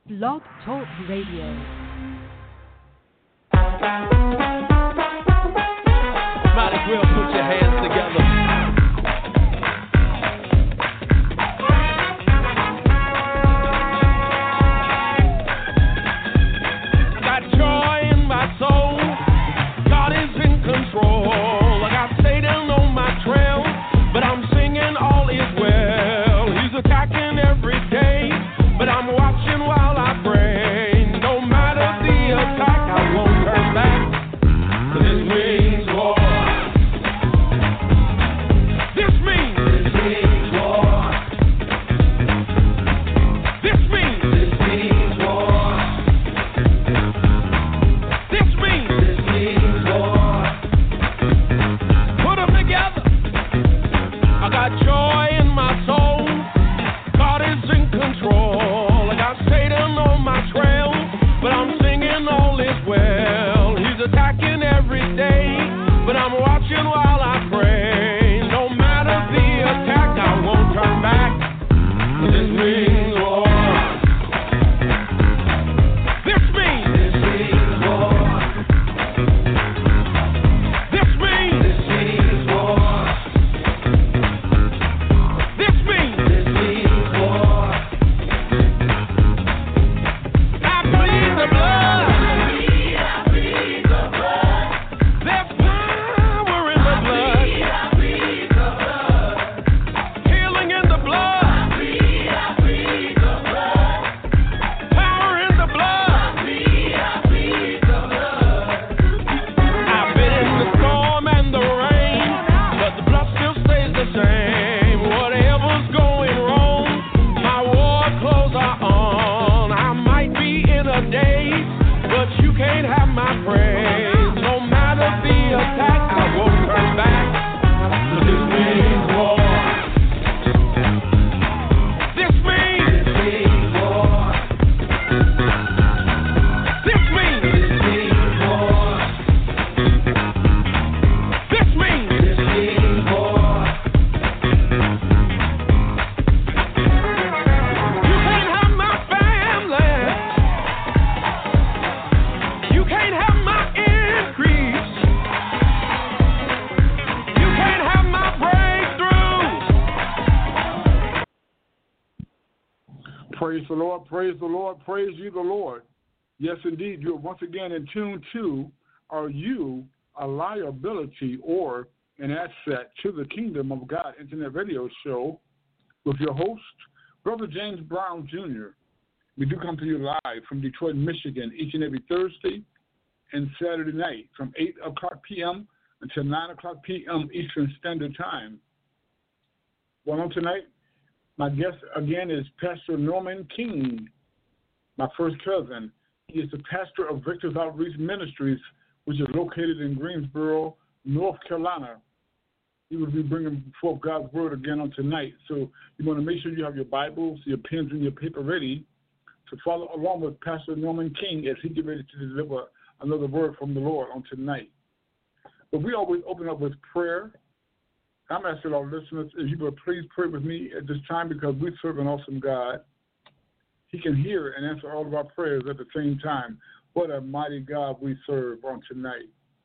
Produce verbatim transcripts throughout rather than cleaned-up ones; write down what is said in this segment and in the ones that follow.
Blog Talk Radio. Might as well put your hands together. Got joy in my soul. God is in control. I got Satan on my trail, but I'm singing all is well. He's attacking every day, but I'm watching while I pray. No matter the attack, I won't turn back. 'Cause this means war. This means. This means war. This means. This means war. This means. This means war. Put them together. I got joy in my soul. God is in control. I got Satan on my trail, but I'm singing all is well. He's attacking every day, but I'm watching while I pray. No matter the attack, I won't turn back. This means war. This means. This means war. This means. This means war. This means. This means war. I bleed the blood. I bleed the blood. There's power in the blood. I bleed the blood. Healing in the blood. I bleed, I bleed the blood. Power in the blood. I bleed, I bleed the blood. I've been in the storm and the rain, but the blood still stays the same. Whatever's going wrong, my war clothes are on. I might be in a daze, but you can't have my praise. No matter the attack, I won't turn back. 'Cause this means war. This means. This means war. This means. This means war. This means. This means war. You can't have my family. You can't have my increase. You can't have my breakthrough. Praise the Lord, praise the Lord, praise you, the Lord. Yes, indeed, you're once again in tune to Are You a Liability or an Asset to the Kingdom of God Internet Radio Show with your host, Brother James Brown, Junior We do come to you live from Detroit, Michigan, each and every Thursday and Saturday night from eight o'clock p.m. until nine o'clock p.m. Eastern Standard Time. Well, on tonight, my guest again is Pastor Norman King, my first cousin. He is the pastor of Victor's Outreach Ministries, which is located in Greensboro, North Carolina. He will be bringing forth God's word again on tonight. So you want to make sure you have your Bibles, your pens, and your paper ready to follow along with Pastor Norman King as he gets ready to deliver another word from the Lord on tonight. But we always open up with prayer. I'm asking our listeners if you would please pray with me at this time because we serve an awesome God. He can hear and answer all of our prayers at the same time. What a mighty God we serve on tonight.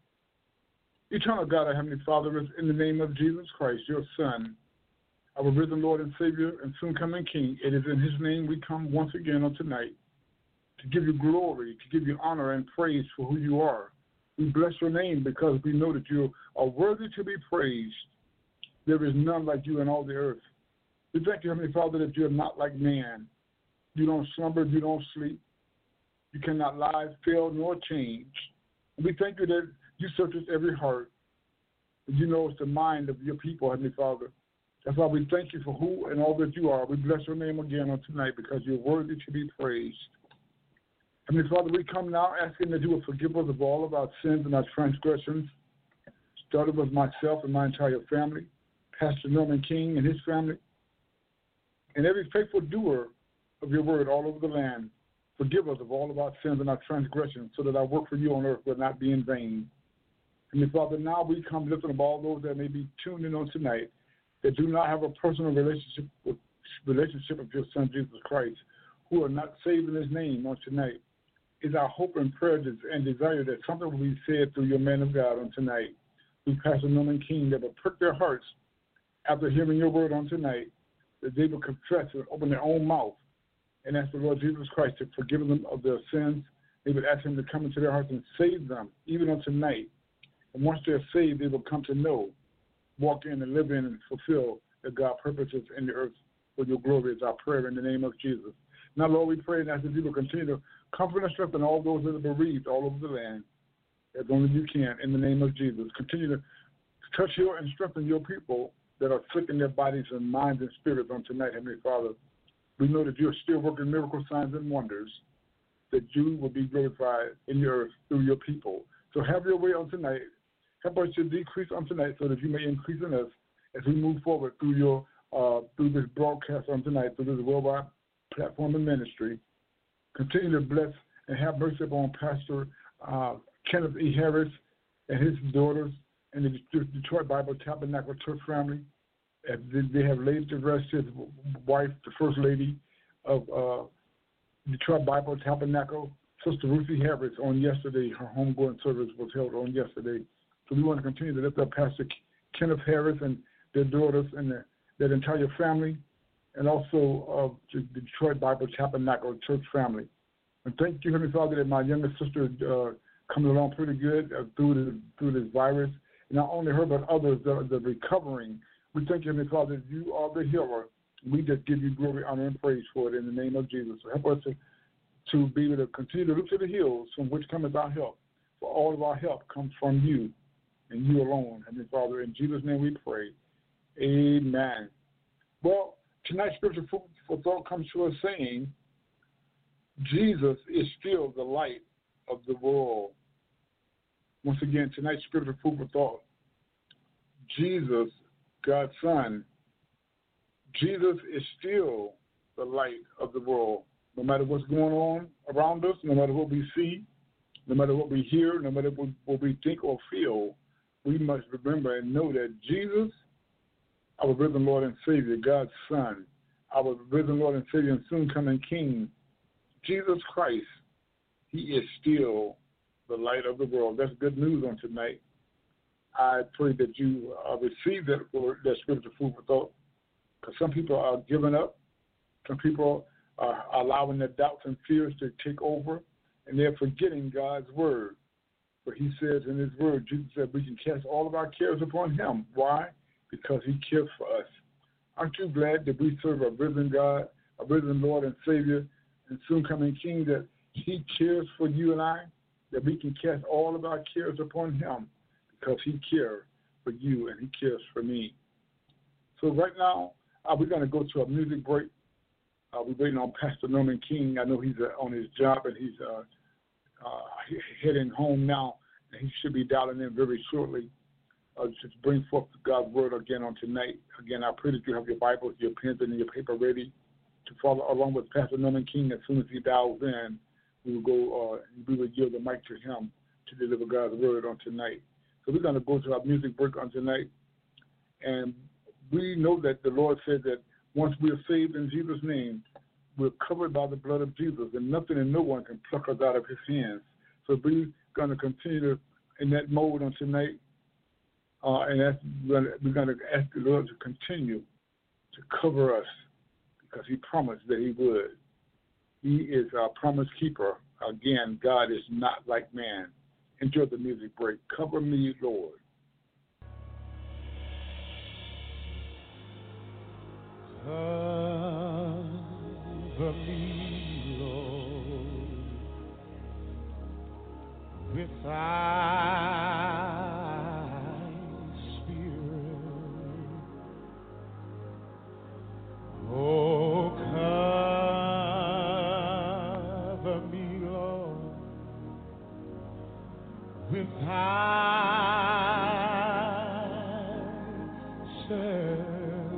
Eternal God, our Heavenly Father, is in the name of Jesus Christ, your Son, our risen Lord and Savior and soon coming King. It is in his name we come once again on tonight to give you glory, to give you honor and praise for who you are. We bless your name because we know that you are worthy to be praised. There is none like you in all the earth. We thank you, Heavenly Father, that you are not like man. You don't slumber, you don't sleep. You cannot lie, fail, nor change. And we thank you that you search every heart. You know it's the mind of your people, Heavenly Father. That's why we thank you for who and all that you are. We bless your name again on tonight because you're worthy to be praised. Heavenly Father, we come now asking that you will forgive us of all of our sins and our transgressions. Started with myself and my entire family, Pastor Norman King and his family, and every faithful doer of your word all over the land. Forgive us of all of our sins and our transgressions so that our work for you on earth will not be in vain. And Father, now we come lifting up all those that may be tuned in on tonight that do not have a personal relationship with relationship with your Son, Jesus Christ, who are not saved in his name on tonight. It's our hope and prayer and desire that something will be said through your man of God on tonight, through Pastor Norman King, that will prick their hearts after hearing your word on tonight, that they will confess and open their own mouth and ask the Lord Jesus Christ to forgive them of their sins. They would ask him to come into their hearts and save them, even on tonight. And once they're saved, they will come to know, walk in and live in and fulfill the God purposes in the earth for your glory is our prayer in the name of Jesus. Now, Lord, we pray and ask that you will continue to comfort and strengthen all those that are bereaved all over the land, as only you can, in the name of Jesus. Continue to touch your and strengthen your people that are sick in their bodies and minds and spirits on tonight, Heavenly Father. We know that you are still working miracle signs and wonders, that you will be glorified in the earth through your people. So have your way on tonight. Help us to decrease on tonight so that you may increase in us as we move forward through your uh, through this broadcast on tonight, through this worldwide platform and ministry. Continue to bless and have mercy upon Pastor uh, Kenneth E. Harris and his daughters and the Detroit Bible Tabernacle Church family. As they have laid to rest his wife, the First Lady of uh, Detroit Bible Tabernacle, Sister Ruthie Harris, on yesterday. Her homegoing service was held on yesterday. So we want to continue to lift up Pastor Kenneth Harris and their daughters and their, their entire family, and also uh, the Detroit Bible Tabernacle Church family. And thank you, Heavenly Father, that my youngest sister uh, coming along pretty good uh, through the, through this virus. And not only her, but others that are, that are recovering. We thank you, Heavenly Father, that you are the healer. We just give you glory, honor, and praise for it in the name of Jesus. So help us to, to be able to continue to look to the hills from which cometh our help. For all of our help comes from you and you alone, Heavenly Father. In Jesus' name we pray. Amen. Well, tonight's scripture for thought comes to us saying, Jesus is still the light of the world. Once again, tonight's scripture food for thought. Jesus, God's Son, Jesus is still the light of the world. No matter what's going on around us, no matter what we see, no matter what we hear, no matter what, what we think or feel, we must remember and know that Jesus, our risen Lord and Savior, God's Son, our risen Lord and Savior and soon coming King, Jesus Christ, he is still the light of the world. That's good news on tonight. I pray that you uh, receive that word, that scripture food for thought, because some people are giving up. Some people are allowing their doubts and fears to take over, and they're forgetting God's word. But he says in his word, Jesus said we can cast all of our cares upon him. Why? Because he cares for us. Aren't you glad that we serve a risen God, a risen Lord and Savior, and soon coming King, that he cares for you and I, that we can cast all of our cares upon him because he cares for you and he cares for me. So right now, uh, we're going to go to a music break. Uh, we're waiting on Pastor Norman King. I know he's uh, on his job and he's uh, uh, heading home now, and he should be dialing in very shortly. Uh, just bring forth God's word again on tonight. Again, I pray that you have your Bibles, your pens, and your paper ready to follow along with Pastor Norman King. As soon as he dials in, we will go. Uh, we will give the mic to him to deliver God's word on tonight. So we're going to go to our music break on tonight, and we know that the Lord said that once we are saved in Jesus' name, we're covered by the blood of Jesus, and nothing and no one can pluck us out of his hands. So we're going to continue to, in that mode on tonight, uh, and that's, we're going to ask the Lord to continue to cover us because he promised that he would. He is our promise keeper. Again, God is not like man. Enjoy the music break. Cover me, Lord. Cover me, Lord, with thy Spirit. Oh, cover me, Lord, with thyself.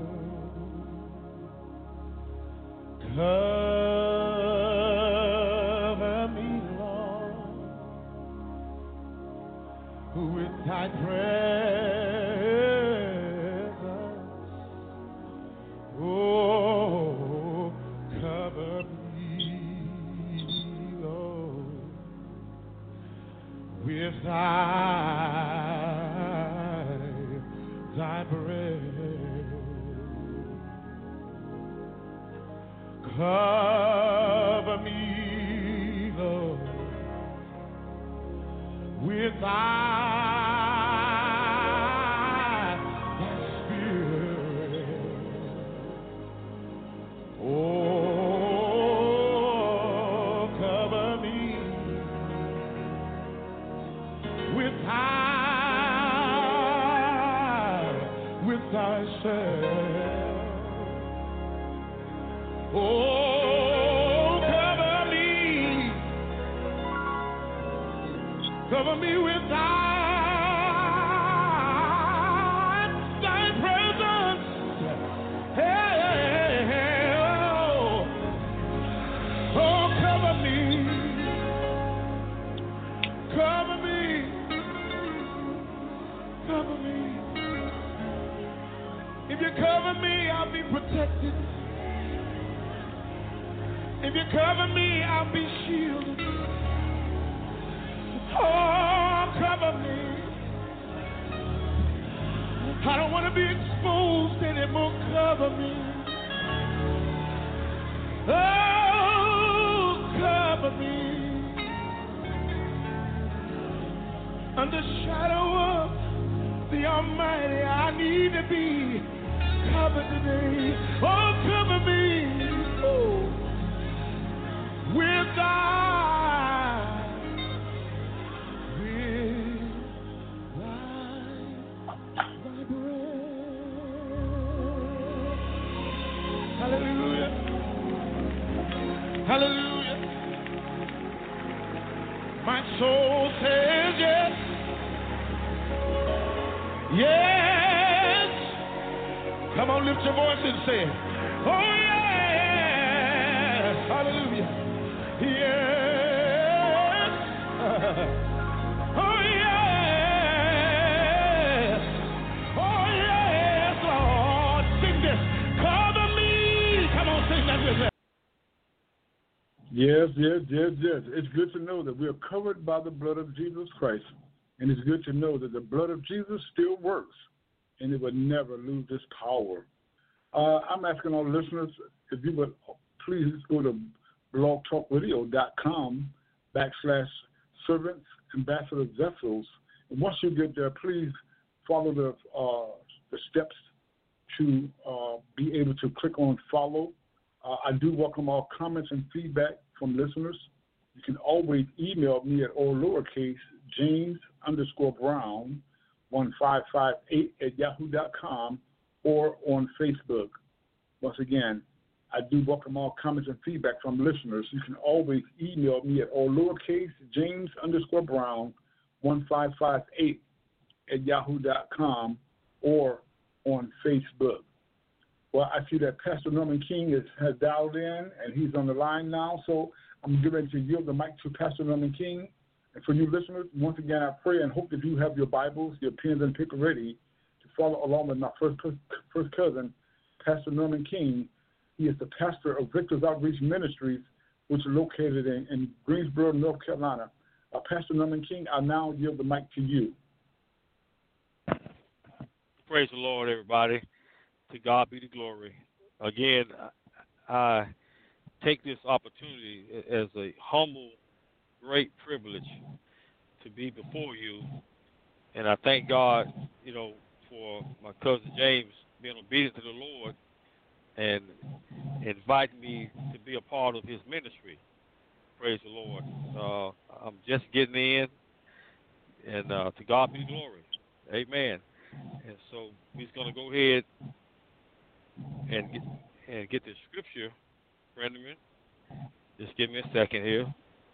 Cover me, Lord, with thy presence. Oh, cover me. with thy, thy breath. Cover me, Lord, with thy, thy spirit. Oh, cover me with thy, with thyself. Oh, cover me, cover me with thy, thy presence. Hey, oh, oh, cover me, cover me, cover me. If you cover me, I'll be protected. If you cover me, I'll be shielded. Oh, cover me. I don't want to be exposed anymore. Cover me. Oh, cover me. Under the shadow of the Almighty, I need to be covered today. Oh, cover me. Ooh. With thy, with thy, thy breath. Hallelujah. Hallelujah. My soul says yes. Yes. Come on, lift your voice and say it. Oh, yes. Hallelujah. Yes. Oh, yes. Oh, yes, Lord. Sing this. Cover me. Come on, sing that with me. Yes, yes, yes, yes. It's good to know that we are covered by the blood of Jesus Christ. And it's good to know that the blood of Jesus still works. And it will never lose its power. Uh, I'm asking all listeners, if you would please go to blogtalkradio.com backslash servants ambassador vessels. And once you get there, please follow the uh, the steps to uh, be able to click on follow. Uh, I do welcome all comments and feedback from listeners. You can always email me at all lowercase James underscore Brown one five five eight at yahoo dot com or on Facebook. Once again, I do welcome all comments and feedback from listeners. You can always email me at all lowercase James underscore Brown one five five eight at yahoo dot com or on Facebook. Well, I see that Pastor Norman King is, has dialed in, and he's on the line now, so I'm getting to yield the mic to Pastor Norman King. And for you listeners, once again, I pray and hope that you have your Bibles, your pens and paper ready to follow along with my first, first cousin, Pastor Norman King. He is the pastor of Victor's Outreach Ministries, which is located in, in Greensboro, North Carolina. Uh, Pastor Norman King, I now yield the mic to you. Praise the Lord, everybody. To God be the glory. Again, I take this opportunity as a humble, great privilege to be before you. And I thank God, you know, for my cousin James being obedient to the Lord and inviting me to be a part of his ministry. Praise the Lord. Uh, I'm just getting in, and uh, to God be the glory. Amen. And so he's going to go ahead and get, and get the scripture, Brendaman. Just give me a second here.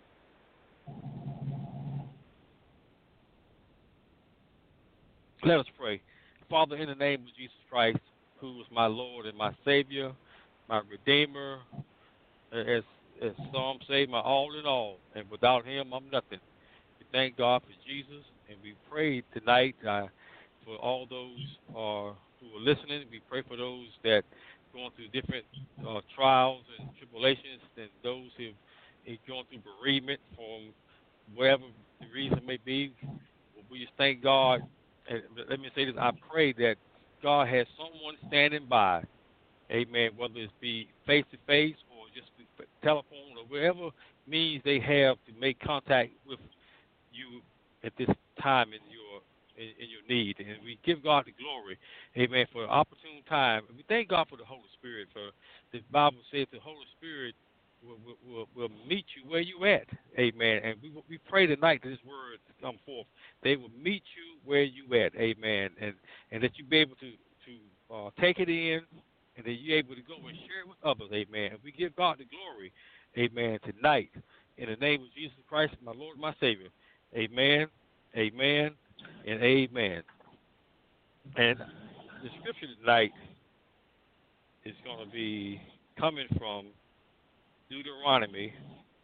Let us pray. Father, in the name of Jesus Christ, who is my Lord and my Savior, my Redeemer, as, as Psalm say, my all in all, and without him, I'm nothing. We thank God for Jesus, and we pray tonight uh, for all those uh, who are listening. We pray for those that are going through different uh, trials and tribulations, and those who are going through bereavement from whatever the reason may be. We just thank God. And let me say this: I pray that God has someone standing by, amen, whether it be face to face or just telephone or whatever means they have to make contact with you at this time in your in, in your need. And we give God the glory, amen, for an opportune time. And we thank God for the Holy Spirit. For the Bible says the Holy Spirit will, will, will, will meet you where you at, amen. And we we pray tonight that this word come forth. They will meet you where you at, amen, and and that you be able to to uh, take it in, and that you're able to go and share it with others, amen. And we give God the glory, amen, tonight in the name of Jesus Christ, my Lord, my Savior, amen, amen, and amen. And the scripture tonight is going to be coming from Deuteronomy.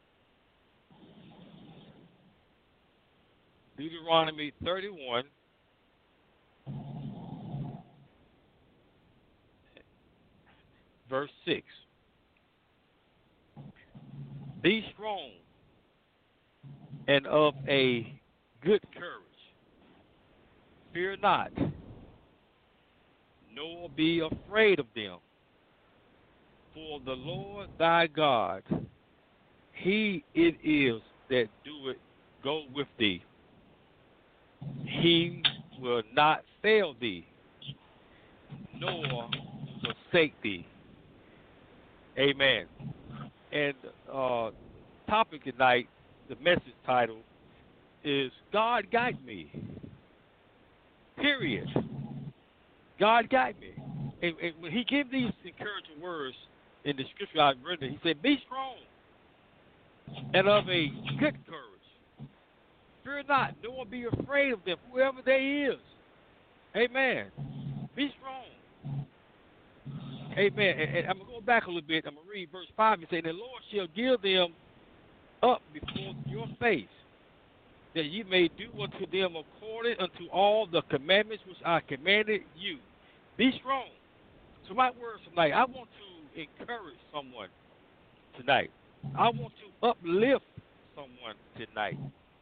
Deuteronomy thirty-one, verse six. Be strong and of a good courage. Fear not, nor be afraid of them. For the Lord thy God, he it is that doeth go with thee. He will not fail thee, nor forsake thee. Amen. And uh, topic tonight, the message title is God Guide Me. Period. God guide me. And, and when he gave these encouraging words in the scripture I've written, he said, be strong and of a good courage. Fear not, nor be afraid of them, whoever they is. Amen. Be strong. Amen. And, and I'm going to go back a little bit. I'm going to read verse five and say, the Lord shall give them up before your face, that ye may do unto them according unto all the commandments which I commanded you. Be strong. So my words tonight, I want to encourage someone tonight. I want to uplift someone tonight.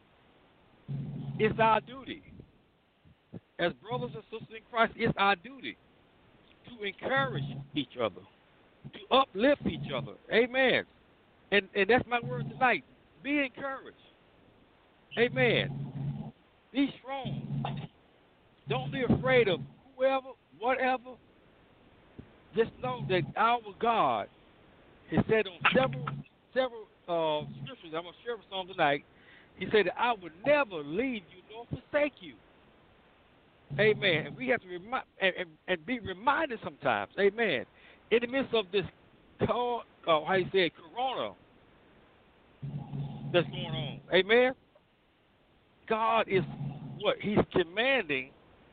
It's our duty. As brothers and sisters in Christ, it's our duty to encourage each other, to uplift each other. Amen. And and that's my word tonight. Be encouraged. Amen. Be strong. Don't be afraid of whoever, whatever. Just know that our God has said on several several uh, scriptures, I'm going to share with some tonight, he said that I would never leave you nor forsake you. Amen. And we have to remind and, and, and be reminded sometimes, amen, in the midst of this, uh, how you say, corona that's going on. Amen. God is what? He's commanding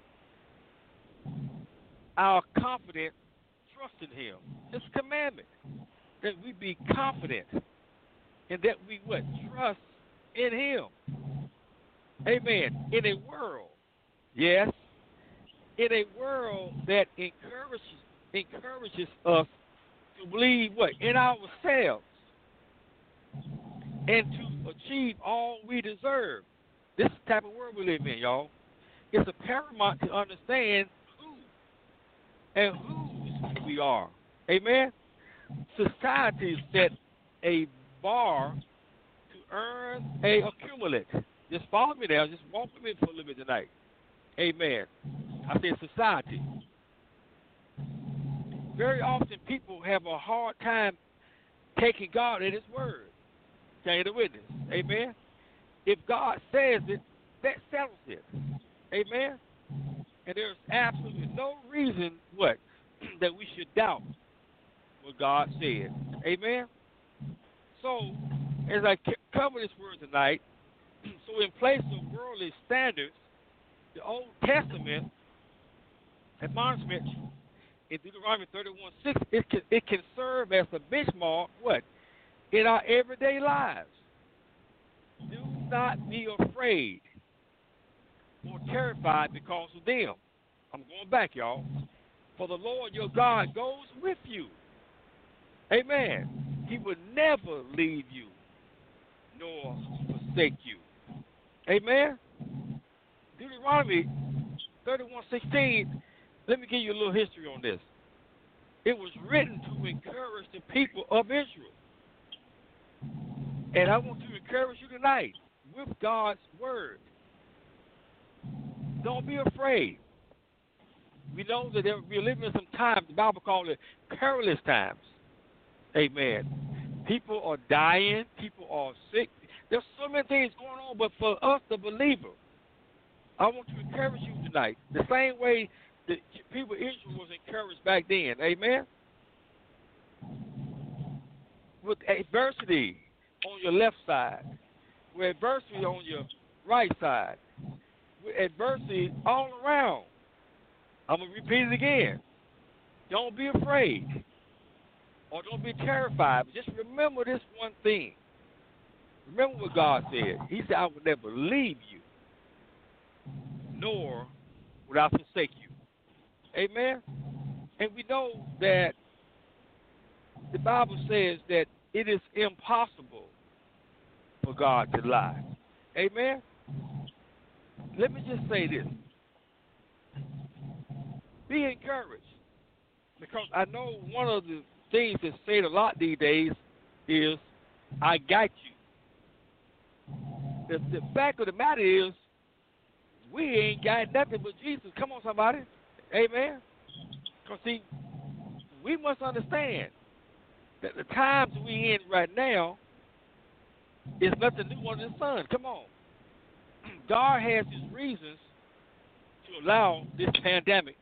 our confident trust in him. It's a commandment that we be confident and that we what? Trust in him. Amen. In a world, yes, in a world that encourages encourages us to believe what? In ourselves and to achieve all we deserve. This is the type of world we live in, y'all. It's a paramount to understand who and whose we are. Amen? Society set a bar to earn a accumulate. Just follow me there. Just walk with me for a little bit tonight. Amen. I said society. Very often people have a hard time taking God at his word. Can I get a witness? Amen? If God says it, that settles it. Amen? And there's absolutely no reason, what, that we should doubt what God said. Amen? So, as I cover this word tonight, so in place of worldly standards, the Old Testament admonishment in Deuteronomy thirty-one six, it can, it can serve as a benchmark, what, in our everyday lives. Do not be afraid or terrified because of them. I'm going back, y'all. For the Lord your God goes with you. Amen. He will never leave you nor forsake you. Amen. Deuteronomy thirty-one sixteen. Let me give you a little history on this. It was written to encourage the people of Israel. And I want to encourage you tonight with God's word. Don't be afraid. We know that we're living in some times, the Bible calls it perilous times. Amen. People are dying. People are sick. There's so many things going on, but for us, the believer, I want to encourage you tonight. The same way the people of Israel was encouraged back then. Amen. With adversity on your left side, with adversity on your right side, with adversity all around. I'm going to repeat it again. Don't be afraid or don't be terrified. But just remember this one thing. Remember what God said. He said, I will never leave you, nor will I forsake you. Amen? And we know that the Bible says that it is impossible for God to lie. Amen? Let me just say this. Be encouraged. Because I know one of the things that's said a lot these days is, I got you. The, the fact of the matter is, we ain't got nothing but Jesus. Come on, somebody. Amen? Because, see, we must understand that the times we in right now is nothing new under the sun. Come on. God has his reasons to allow this pandemic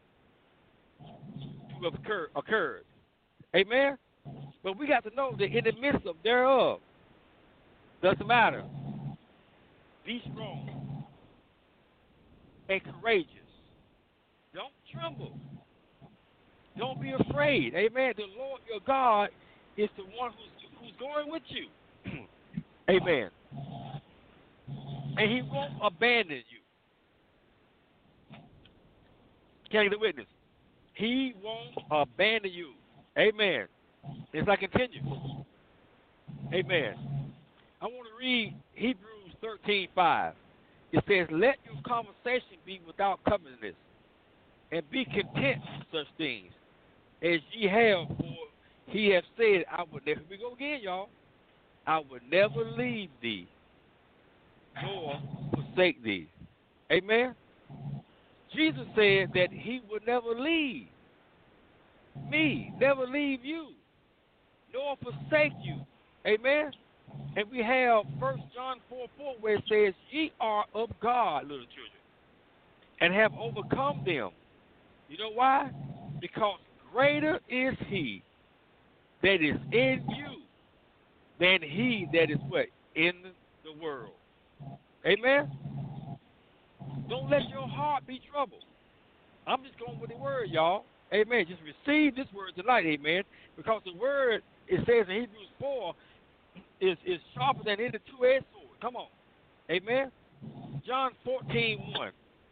to have occur, occurred. Amen? But we got to know that in the midst of thereof, doesn't matter. Be strong and courageous. Don't tremble. Don't be afraid. Amen. The Lord your God is the one who's, who's going with you. Amen. And he won't abandon you. Can I get a witness? He won't abandon you. Amen. As I continue. Amen. I want to read Hebrews thirteen five. It says, let your conversation be without covetousness, and be content with such things as ye have, for he hath said, I will never, here we go again, y'all, I will never leave thee, nor forsake thee. Amen? Jesus said that he would never leave me, never leave you, nor forsake you. Amen? And we have First John four four where it says, ye are of God, little children, and have overcome them. You know why? Because greater is he that is in you than he that is what? In the world. Amen? Don't let your heart be troubled. I'm just going with the word, y'all. Amen. Just receive this word tonight, amen. Because the word, it says in Hebrews four, is, is sharper than any two-edged sword. Come on. Amen. John fourteen one.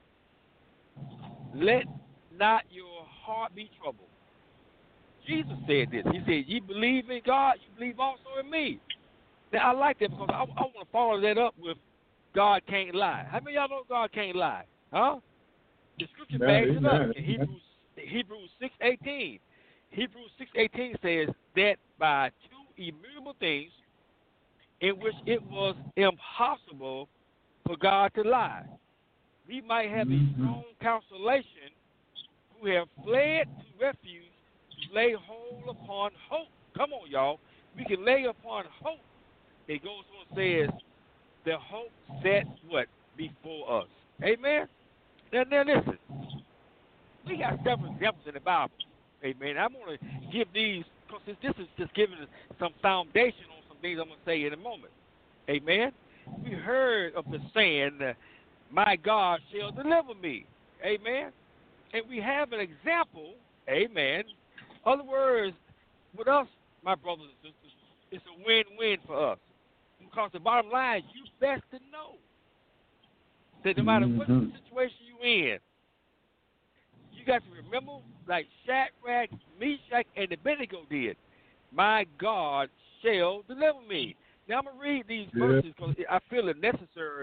Let not your heart be troubled. Jesus said this. He said, ye believe in God, you believe also in me. Now, I like that because I, I want to follow that up with God can't lie. How many of y'all know God can't lie? Huh? The scripture backs it up in Hebrews, Hebrews six eighteen. Hebrews six eighteen says that by two immutable things in which it was impossible for God to lie, we might have a strong consolation who have fled to refuge to lay hold upon hope. Come on, y'all. We can lay upon hope. It goes on and says, the hope set what? Before us. Amen? Now, now listen. We got several examples in the Bible. Amen. I'm going to give these, because this is just giving us some foundation on some things I'm going to say in a moment. Amen. We heard of the saying, uh, my God shall deliver me. Amen. And we have an example, amen. In other words, with us, my brothers and sisters, it's a win-win for us. Because the bottom line, you best to know that no matter what Mm-hmm. situation you're in, you got to remember, like Shadrach, Meshach, and Abednego did, my God shall deliver me. Now, I'm going to read these Yeah. verses because I feel it necessary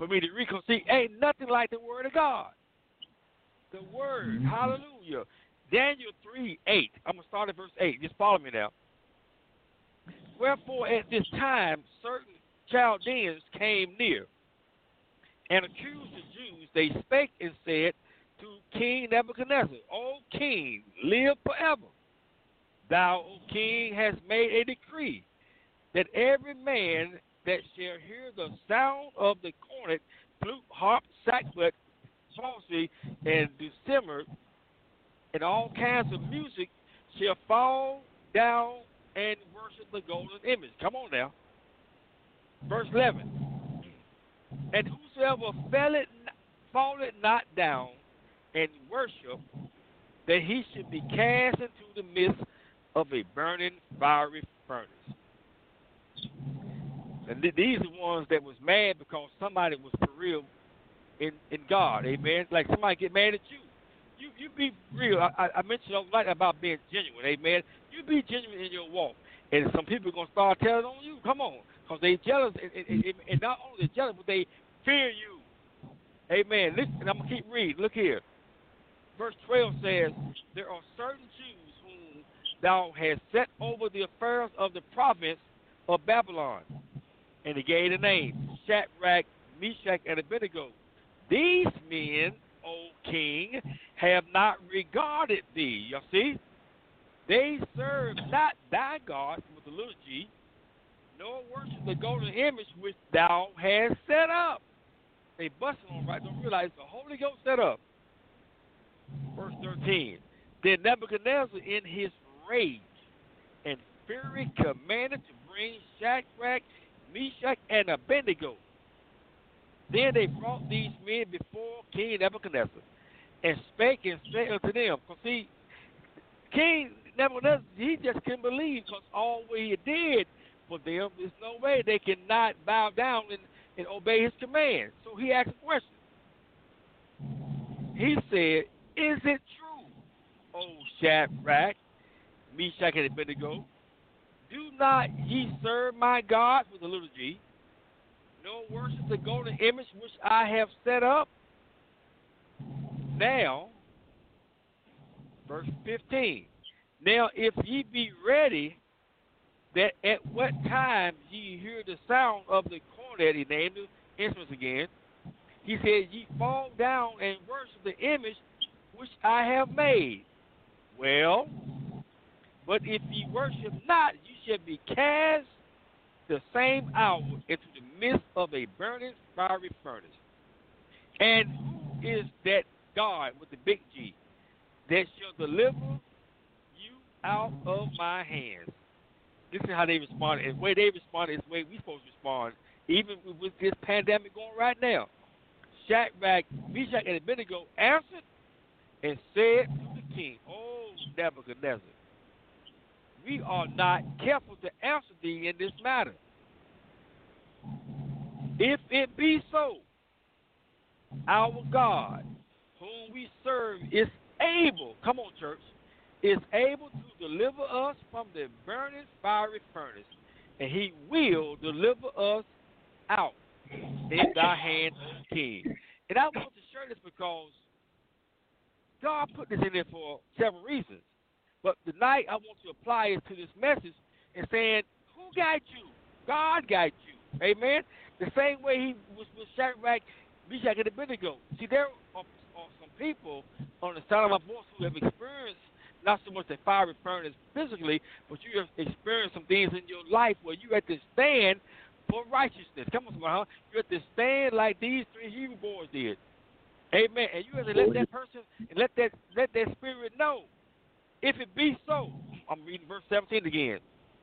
for me to read. Because, see, ain't nothing like the word of God. The word. Mm-hmm. Hallelujah. Daniel three eight. I'm going to start at verse eight. Just follow me now. Wherefore at this time certain Chaldeans came near and accused the Jews. They spake and said to King Nebuchadnezzar, O king, live forever. Thou, O king, hast made a decree that every man that shall hear the sound of the cornet, flute, harp, sackbut, psaltery, and dulcimer, and all kinds of music shall fall down and worship the golden image. Come on now. Verse eleven. And whosoever fell it, fall it not down and worship, that he should be cast into the midst of a burning fiery furnace. And th- these are ones that was mad because somebody was for real in, in God. Amen. Like somebody get mad at you. You you be real. I, I mentioned overnight about being genuine. Amen. You be genuine in your walk. And some people are going to start telling on you. Come on. Because they jealous. And, and, and, and not only they jealous, but they fear you. Amen. Listen, and I'm going to keep reading. Look here. Verse twelve says, there are certain Jews whom thou hast set over the affairs of the province of Babylon. And he gave the name Shadrach, Meshach, and Abednego. These men, O king, have not regarded thee. You see? They serve not thy God with the little g, nor worship the golden image which thou hast set up. They busting on right, don't realize the Holy Ghost set up. Verse thirteen. Then Nebuchadnezzar in his rage and fury commanded to bring Shadrach, Meshach, and Abednego. Then they brought these men before King Nebuchadnezzar and spake and said unto them, because see, King Nebuchadnezzar, he just couldn't believe because all he did for them, there's no way they cannot bow down and, and obey his command. So he asked a question. He said, is it true, O Shadrach, Meshach, and Abednego? Do not ye serve my God with a little g, nor worship the golden image which I have set up? Now, verse fifteen. Now, if ye be ready, that at what time ye hear the sound of the cornet, he named the instruments again, he said, ye fall down and worship the image which I have made. Well, but if ye worship not, ye shall be cast the same hour into the midst of a burning fiery furnace. And who is that God with the big G that shall deliver you out of my hands? This is how they responded. And the way they responded is the way we're supposed to respond, even with this pandemic going right now. Shadrach, Meshach, and Abednego answered and said to the king, O Nebuchadnezzar, we are not careful to answer thee in this matter. If it be so, our God, whom we serve, is able, come on, church, is able to deliver us from the burning fiery furnace, and he will deliver us out in thy hand, O king. And I want to share this because God put this in there for several reasons. But tonight I want to apply it to this message and saying, who got you? God got you. Amen? The same way he was with Shadrach, Meshach, and Abednego. See, there are, are some people on the sound of my voice who have experienced not so much the fiery furnace physically, but you have experienced some things in your life where you had to stand for righteousness. Come on, somebody, huh? You have to stand like these three Hebrew boys did. Amen. And you have to let that person and let that let that spirit know. If it be so, I'm reading verse seventeen again.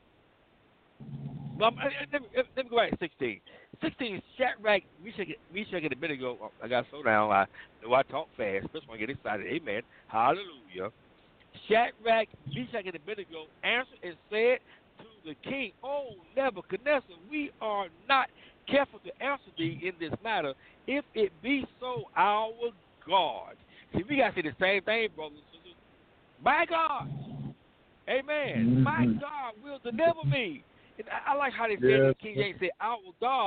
Well, let, me, let me go back to sixteen. sixteen, Shadrach, Meshach, Meshach, and Abednego. Oh, I got to slow down. I know I talk fast. Especially when I get excited. Amen. Hallelujah. Shadrach, Meshach, and Abednego answered and said to the king, O Nebuchadnezzar, we are not careful to answer thee in this matter. If it be so, our God. See, we got to say the same thing, brothers and sisters. My God. Amen. Mm-hmm. My God will deliver me. And I, I like how they said yes. in King James, say, our God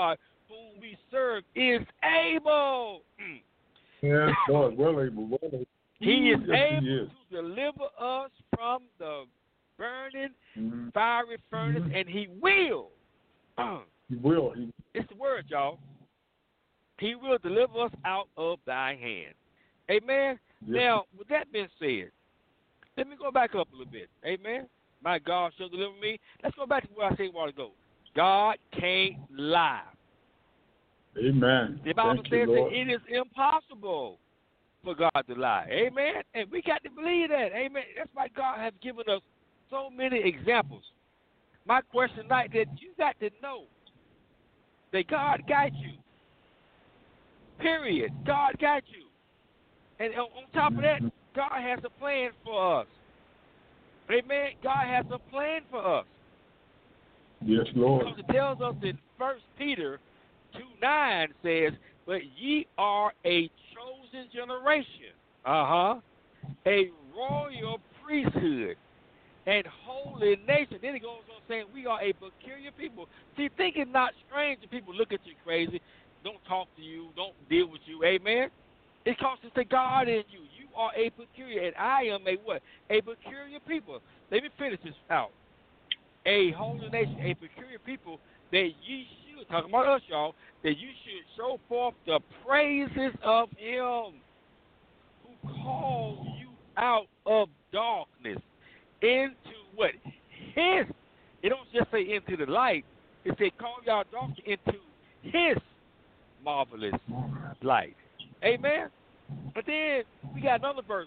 whom we serve is able. Yes, Lord, well able, well able. He is yes, able he is. to deliver us from the burning Mm-hmm. fiery furnace, Mm-hmm. and he will. He will. He, It's the word, y'all. He will deliver us out of thy hand. Amen. yes. Now, with that being said, let me go back up a little bit. Amen. My God shall deliver me. Let's go back to what I said a while ago. God can't lie. Amen. The Bible Thank says you, that Lord. it is impossible for God to lie. Amen. And we got to believe that. Amen. That's why God has given us so many examples. My question tonight that you got to know that God got you. Period. God got you. And on on top of that, God has a plan for us. Amen. God has a plan for us. Yes, Lord. Because it tells us in First Peter two nine says, but ye are a chosen generation. Uh-huh. A royal priesthood and holy nation. Then it goes on saying we are a peculiar people. See, think it's not strange when people look at you crazy, don't talk to you, don't deal with you. Amen. It's because it's the God in you. You are a peculiar, and I am a what? A peculiar people. Let me finish this out. A holy nation, a peculiar people that ye should, talking about us, y'all, that you should show forth the praises of him who called you out of darkness into what? His. It don't just say into the light. It say call y'all darkness into his marvelous light. Amen? But then we got another verse.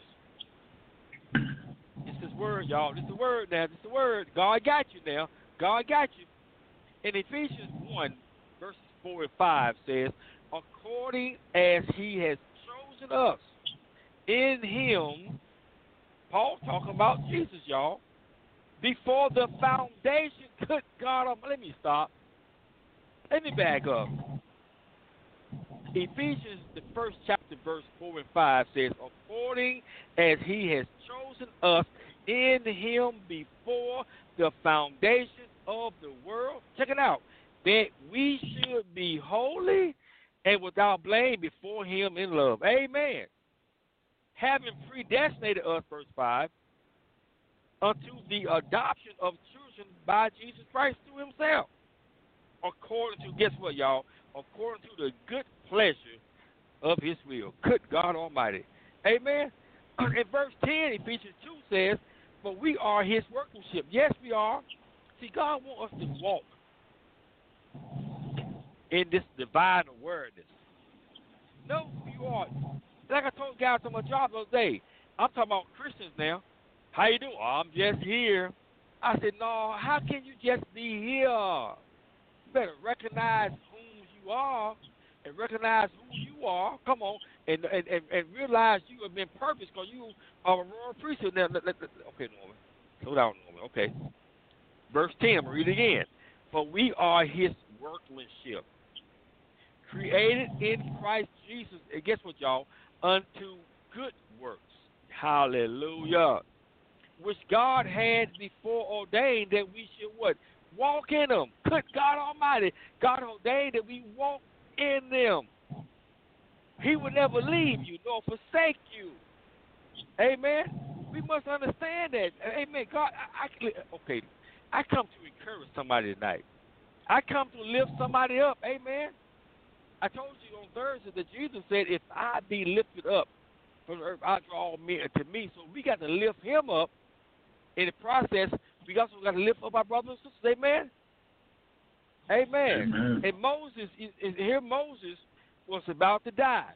It's this word, y'all. It's the word now. It's the word. God got you now. God got you. In Ephesians one, verses four and five says, according as he has chosen us in him, Paul talking about Jesus, y'all, before the foundation, good God, um, let me stop. Let me back up. Ephesians, the first chapter, verse four and five says, according as he has chosen us in him before the foundation of the world, check it out, that we should be holy and without blame before him in love. Amen. Having predestinated us, verse five, unto the adoption of children by Jesus Christ through himself. According to, guess what, y'all? According to the good pleasure of his will. Good God Almighty. Amen. In verse ten, Ephesians two says, for we are his workmanship. Yes, we are. See, God wants us to walk in this divine awareness. Know who you are. Like I told guys on my job the other day, I'm talking about Christians now. How you doing? Oh, I'm just here. I said, no, how can you just be here? You better recognize who you are and recognize who you are. Come on. And and, and, and realize you have been purposed because you are a royal priesthood. Now, let, let, let, okay, Norman. Slow down, Norman. Okay. Verse ten, I'm read it again. For we are his workmanship, created in Christ Jesus. And guess what, y'all? Unto good works. Hallelujah. Which God had before ordained that we should what? Walk in them. Good God Almighty. God ordained that we walk in them. He will never leave you nor forsake you. Amen. We must understand that. Amen. God, I, I okay. I come to encourage somebody tonight. I come to lift somebody up. Amen. I told you on Thursday that Jesus said, if I be lifted up from the earth, I draw all men to me. So we got to lift him up. In the process, we also got to lift up our brothers and sisters. Amen? Amen. Amen. And Moses, here Moses was about to die.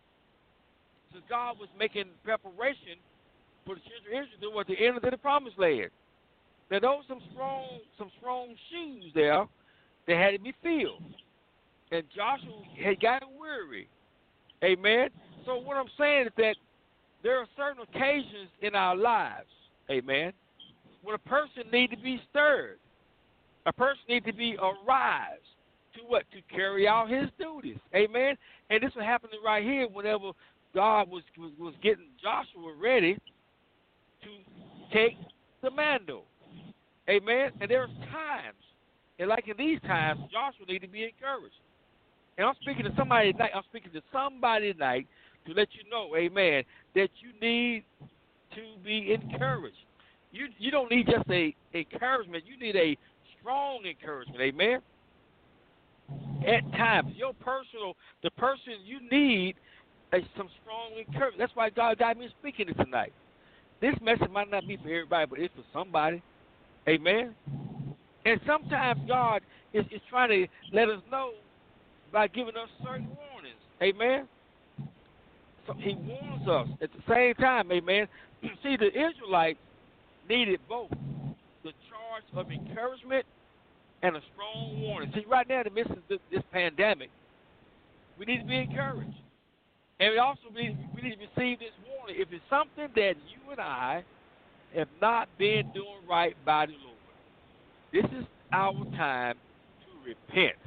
So God was making preparation for the children of Israel to enter into the promised land. Now, those some strong, some strong shoes there that had to be filled. And Joshua had gotten weary. Amen? So what I'm saying is that there are certain occasions in our lives, amen, when a person needs to be stirred. A person needs to be aroused to what? To carry out his duties. Amen? And this was happening right here whenever God was, was, was getting Joshua ready to take the mantle. Amen? And there's times, and like in these times, Joshua needs to be encouraged. And I'm speaking to somebody tonight. I'm speaking to somebody tonight to let you know, amen, that you need to be encouraged. You you don't need just a encouragement. You need a strong encouragement, amen. At times, your personal, the person you need is some strong encouragement. That's why God got me speaking it tonight. This message might not be for everybody, but it's for somebody, amen. And sometimes God is, is trying to let us know by giving us certain warnings, amen. So he warns us at the same time, amen. See, the Israelites needed both the charge of encouragement and a strong warning. See, right now in the midst of this, this pandemic, we need to be encouraged. And we also need, we need to receive this warning. If it's something that you and I have not been doing right by the Lord, this is our time to repent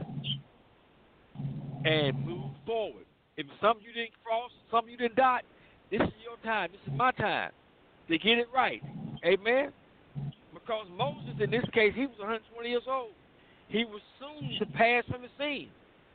and move forward. If it's something you didn't cross, something you didn't dot, this is your time. This is my time to get it right. Amen? Because Moses, in this case, he was one hundred twenty years old. He was soon to pass from the scene.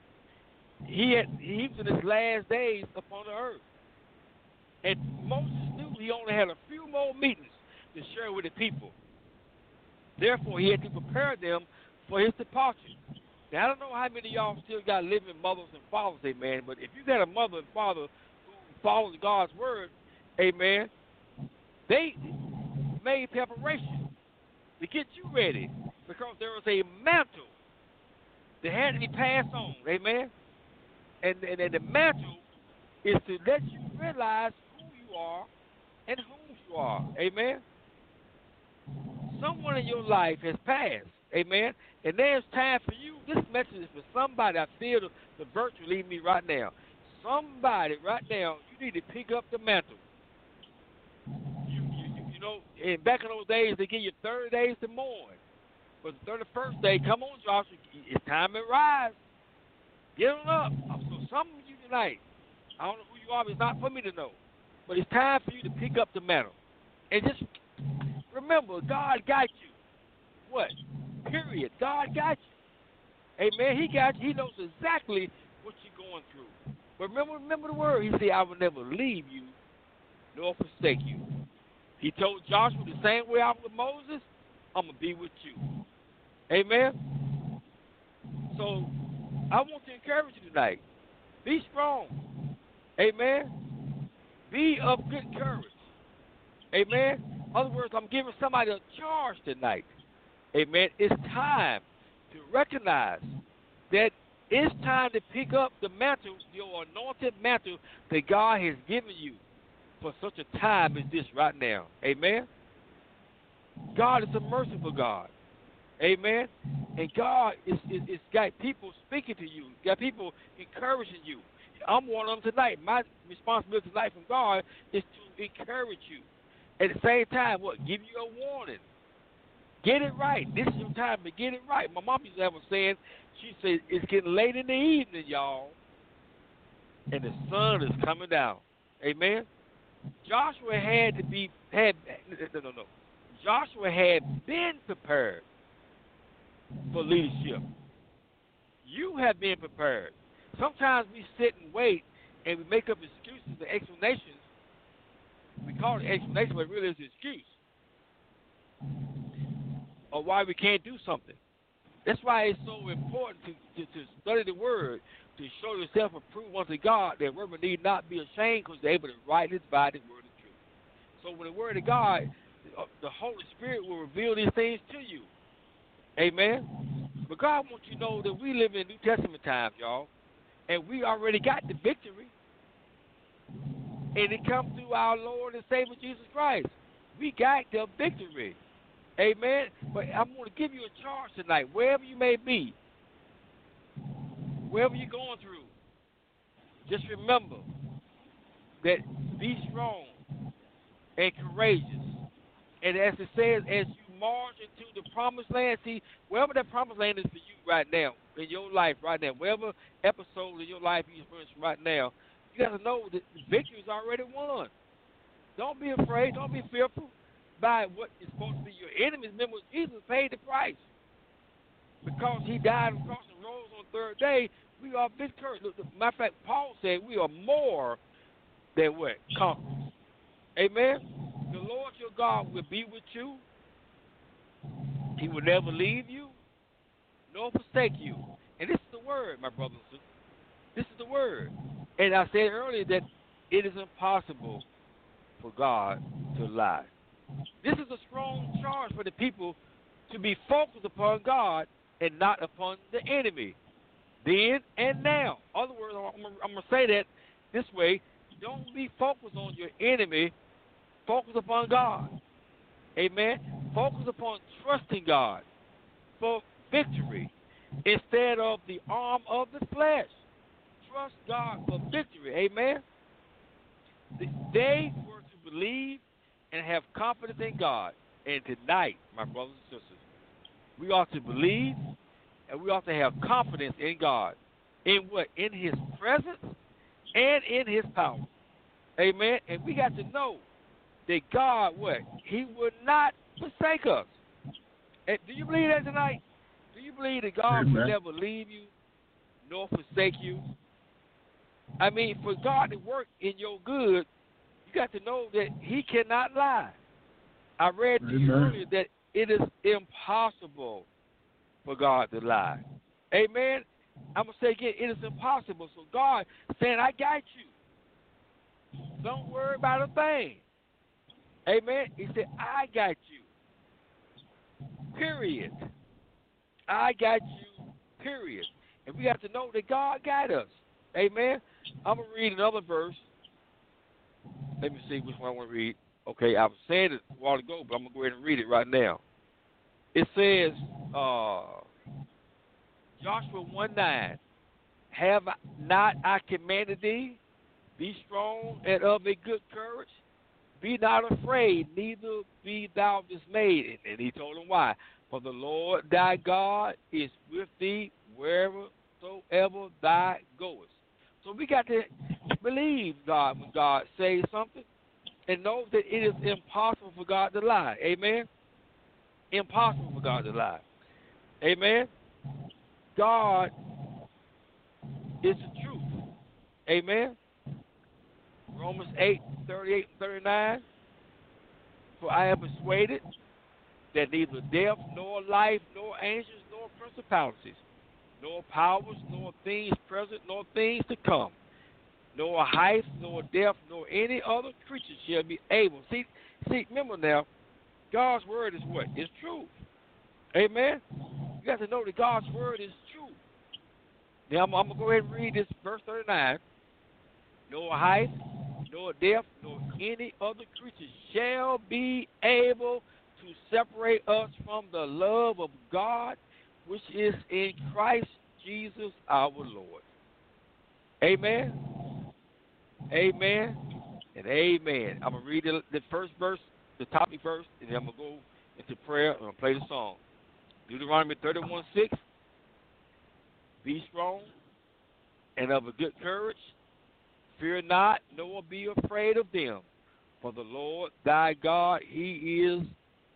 He had he was in his last days upon the earth. And Moses knew he only had a few more meetings to share with the people. Therefore, he had to prepare them for his departure. Now, I don't know how many of y'all still got living mothers and fathers, amen, but if you got a mother and father who follows God's word, amen, they made preparation to get you ready because there was a mantle that had to be passed on, amen. And, and, and the mantle is to let you realize who you are and whom you are, amen. Someone in your life has passed, amen, and there's time for you. This message is for somebody. I feel the, the virtue leaving me right now. Somebody right now, you need to pick up the mantle. You, you, you know, and back in those days, they give you thirty days to mourn. But the thirty-first day, come on, Joshua, it's time to rise. Get on up. So some of you tonight, I don't know who you are, but it's not for me to know. But it's time for you to pick up the mantle. And just remember, God got you. What? Period. God got you. Amen. He got you. He knows exactly what you're going through. But remember, remember the word. He said, I will never leave you nor forsake you. He told Joshua the same way I was with Moses, I'm going to be with you. Amen. So I want to encourage you tonight. Be strong. Amen. Be of good courage. Amen. In other words, I'm giving somebody a charge tonight. Amen. It's time to recognize that it's time to pick up the mantle, your anointed mantle that God has given you for such a time as this right now. Amen. God is a merciful God. Amen. And God is, is, is got people speaking to you, got people encouraging you. I'm one of them tonight. My responsibility tonight from God is to encourage you. At the same time, what? Give you a warning. Get it right. This is your time to get it right. My mom used to have a saying. She said, it's getting late in the evening, y'all, and the sun is coming down. Amen? Joshua had to be, had, no, no, no. Joshua had been prepared for leadership. You have been prepared. Sometimes we sit and wait, and we make up excuses and explanations. We call it explanation, but really it's an excuse. Or why we can't do something. That's why it's so important to, to, to study the Word, to show yourself approved unto God, that word need not be ashamed because they're able to rightly divide the Word of truth. So when the Word of God, the Holy Spirit will reveal these things to you. Amen? But God wants you to know that we live in New Testament times, y'all, and we already got the victory. And it comes through our Lord and Savior Jesus Christ. We got the victory. Amen. But I'm going to give you a charge tonight, wherever you may be, wherever you're going through. Just remember that be strong and courageous. And as it says, as you march into the promised land, see, wherever that promised land is for you right now, in your life right now, wherever episode in your life you're experiencing right now, you got to know that the victory is already won. Don't be afraid. Don't be fearful by what is supposed to be your enemies. Remember, Jesus paid the price. Because he died on the cross and rose on the third day, We are victorious. Look, matter of fact, Paul said we are more than what? Conquerors. Amen? The Lord your God will be with you. He will never leave you, nor forsake you. And this is the word, my brothers and sisters. This is the word. And I said earlier that it is impossible for God to lie. This is a strong charge for the people to be focused upon God and not upon the enemy, then and now. In other words, I'm, I'm going to say that this way. Don't be focused on your enemy. Focus upon God. Amen. Focus upon trusting God for victory instead of the arm of the flesh. Trust God for victory. Amen. They were to believe and have confidence in God. And tonight, my brothers and sisters, we ought to believe and we ought to have confidence in God. In what? In His presence and in His power. Amen. And we got to know that God, what? He would not forsake us. And do you believe that tonight? Do you believe that God Amen. will never leave you nor forsake you? I mean, for God to work in your good, you got to know that He cannot lie. I read to you Amen. earlier that it is impossible for God to lie. Amen? I'm going to say again, it is impossible. So God saying, I got you. Don't worry about a thing. Amen? He said, I got you. Period. I got you. Period. And we have to know that God got us. Amen? I'm going to read another verse. Let me see which one I want to read. Okay, I was saying it a while ago, but I'm going to go ahead and read it right now. It says, uh, Joshua one nine, have not I commanded thee? Be strong and of a good courage. Be not afraid, neither be thou dismayed. And, and he told him why. For the Lord thy God is with thee wherever soever thou goest. So we got to believe God when God says something and know that it is impossible for God to lie. Amen? Impossible for God to lie. Amen? God is the truth. Amen? Romans eight, thirty-eight and thirty-nine. For I am persuaded that neither death, nor life, nor angels, nor principalities, nor powers, nor things present, nor things to come, nor height, nor depth, nor any other creature shall be able. See, see, remember now, God's word is what? It's truth. Amen? You got to know that God's word is true. Now, I'm, I'm going to go ahead and read this, verse thirty-nine. Nor height, nor depth, nor any other creature shall be able to separate us from the love of God, which is in Christ Jesus our Lord. Amen? Amen? And amen. I'm going to read the, the first verse, the topic verse, and then I'm going to go into prayer and I'm going to play the song. Deuteronomy thirty-one six. Be strong and of a good courage. Fear not, nor be afraid of them. For the Lord thy God, he is,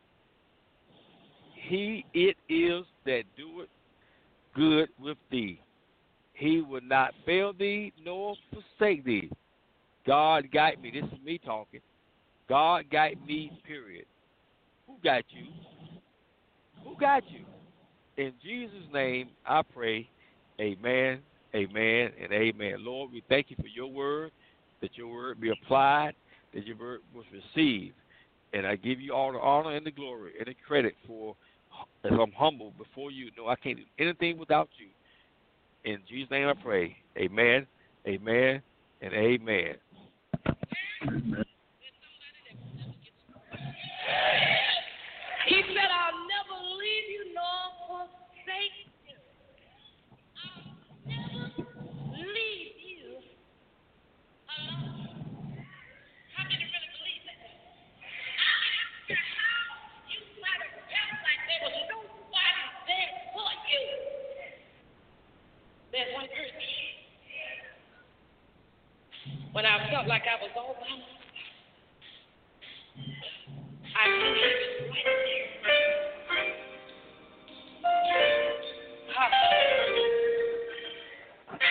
he it is that doeth good with thee. He will not fail thee, nor forsake thee. God guide me. This is me talking. God guide me, period. Who got you? Who got you? In Jesus' name, I pray, amen, amen, and amen. Lord, we thank you for your word, that your word be applied, that your word was received. And I give you all the honor and the glory and the credit for, as I'm humble before you. No, I can't do anything without you. In Jesus' name I pray, amen, amen, and amen. Amen. He said, I'll never leave you nor forsake you. I'll never leave you alone. How many really believe that? I don't care how you might have felt like there was nobody there for you. There's one person. When I felt like I was all by myself, I knew he was right there. Hallelujah.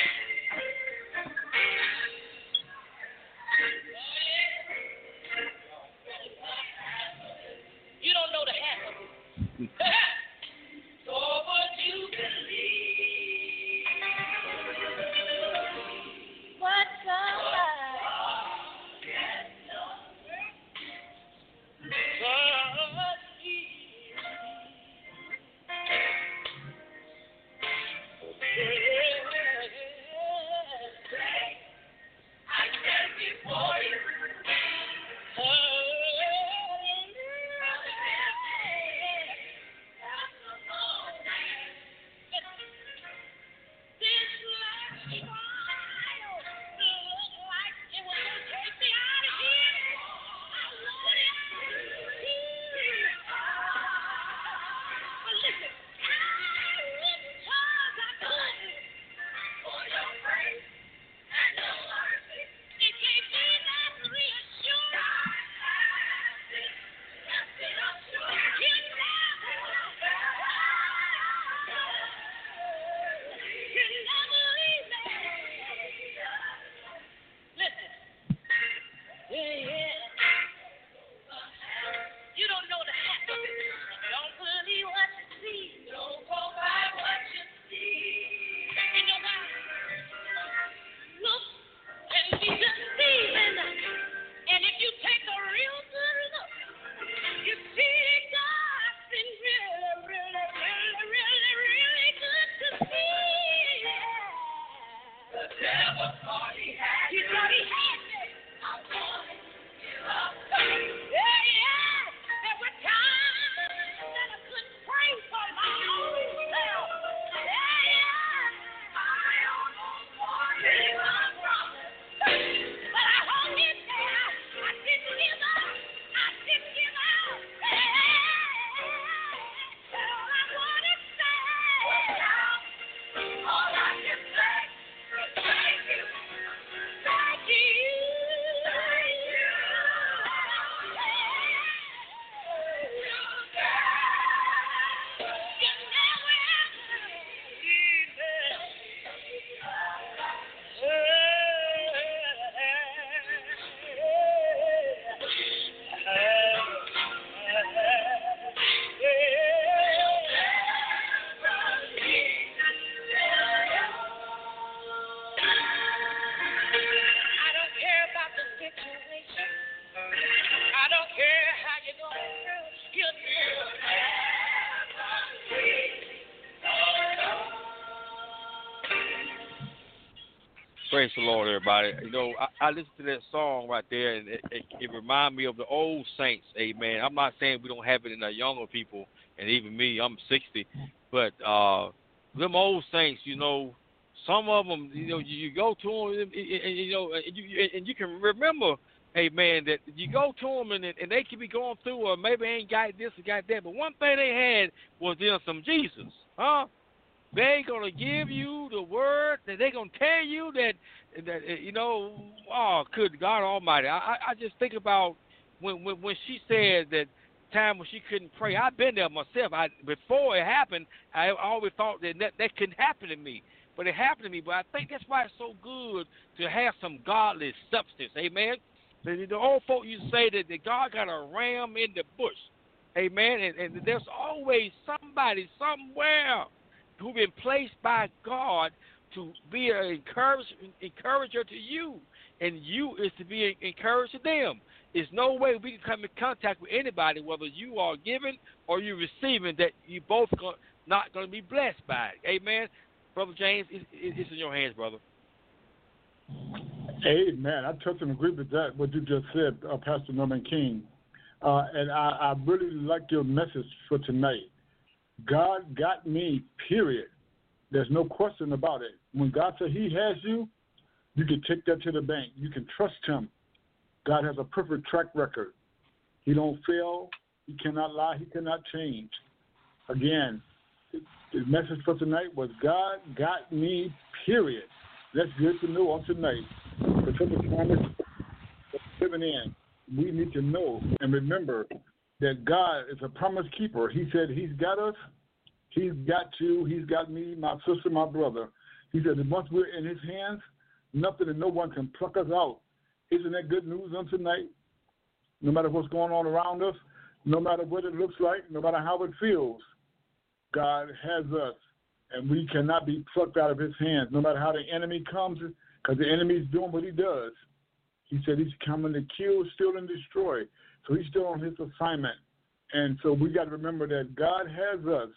You thought he had me. Yeah, yeah. There were times that I couldn't pray for my own self. Yeah, yeah. I almost wanted my brother. But I hung in there. I didn't give up. I didn't give up. Hey, all I want to say, all I can say is thank you. Thank you. Thank you. You never I don't care about the situation. I don't care how you're going through. You Praise the Lord, everybody. You know, I, I listened to that song right there, and it, it, it reminded me of the old saints, amen. I'm not saying we don't have it in our younger people, and even me, I'm sixty, but uh, them old saints, you know, some of them, you know, you, you go to them, and, and, you know, and you, and you can remember, amen, that you go to them, and, and they could be going through, or maybe ain't got this or got that, but one thing they had was them some Jesus, huh? They're going to give you the word, that they're going to tell you that, that you know, oh, good God Almighty. I, I just think about when, when when she said that time when she couldn't pray. I've been there myself. I Before it happened, I always thought that, that that couldn't happen to me. But it happened to me. But I think that's why it's so good to have some godly substance. Amen. The, the old folk used to say that, that God got a ram in the bush. Amen. And, and there's always somebody somewhere who've been placed by God to be an encourage, encourager to you, and you is to be an encourager to them. There's no way we can come in contact with anybody, whether you are giving or you're receiving, that you both go, not going to be blessed by it. Amen. Brother James, it, it, it's in your hands, brother. Amen. I touch and agree with that, what you just said, uh, Pastor Norman King. Uh, and I, I really like your message for tonight. God got me, period. There's no question about it. When God said he has you, you can take that to the bank. You can trust him. God has a perfect track record. He don't fail. He cannot lie. He cannot change. Again, the message for tonight was God got me, period. That's good to know on tonight. For such a time as living in, we need to know and remember that God is a promise keeper. He said he's got us, he's got you, he's got me, my sister, my brother. He said that once we're in his hands, nothing and no one can pluck us out. Isn't that good news on tonight? No matter what's going on around us, no matter what it looks like, no matter how it feels, God has us, and we cannot be plucked out of his hands, no matter how the enemy comes, because the enemy is doing what he does. He said he's coming to kill, steal, and destroy. So he's still on his assignment. And so we got to remember that God has us.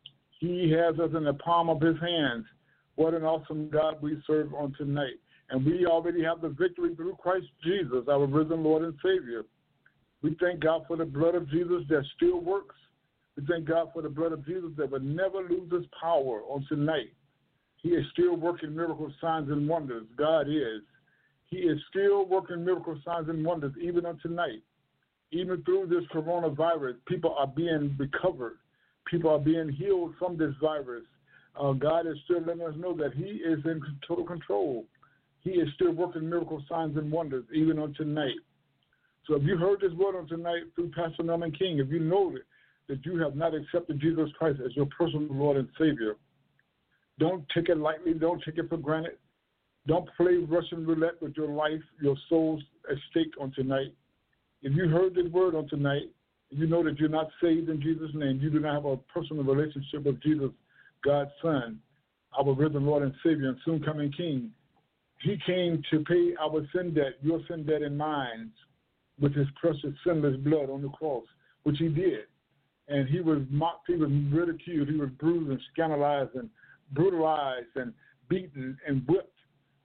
He has us in the palm of his hands. What an awesome God we serve on tonight. And we already have the victory through Christ Jesus, our risen Lord and Savior. We thank God for the blood of Jesus that still works. We thank God for the blood of Jesus that will never lose its power on tonight. He is still working miracles, signs, and wonders. God is. He is still working miracles, signs, and wonders even on tonight. Even through this coronavirus, people are being recovered. People are being healed from this virus. Uh, God is still letting us know that he is in total control. He is still working miracles, signs, and wonders even on tonight. So if you heard this word on tonight through Pastor Norman King, if you know that, that you have not accepted Jesus Christ as your personal Lord and Savior, don't take it lightly. Don't take it for granted. Don't play Russian roulette with your life, your soul's at stake on tonight. If you heard this word on tonight, you know that you're not saved in Jesus' name. You do not have a personal relationship with Jesus, God's Son, our risen Lord and Savior and soon coming King. He came to pay our sin debt, your sin debt and mine, with his precious sinless blood on the cross, which he did. And he was mocked, he was ridiculed, he was bruised and scandalized and brutalized and beaten and whipped.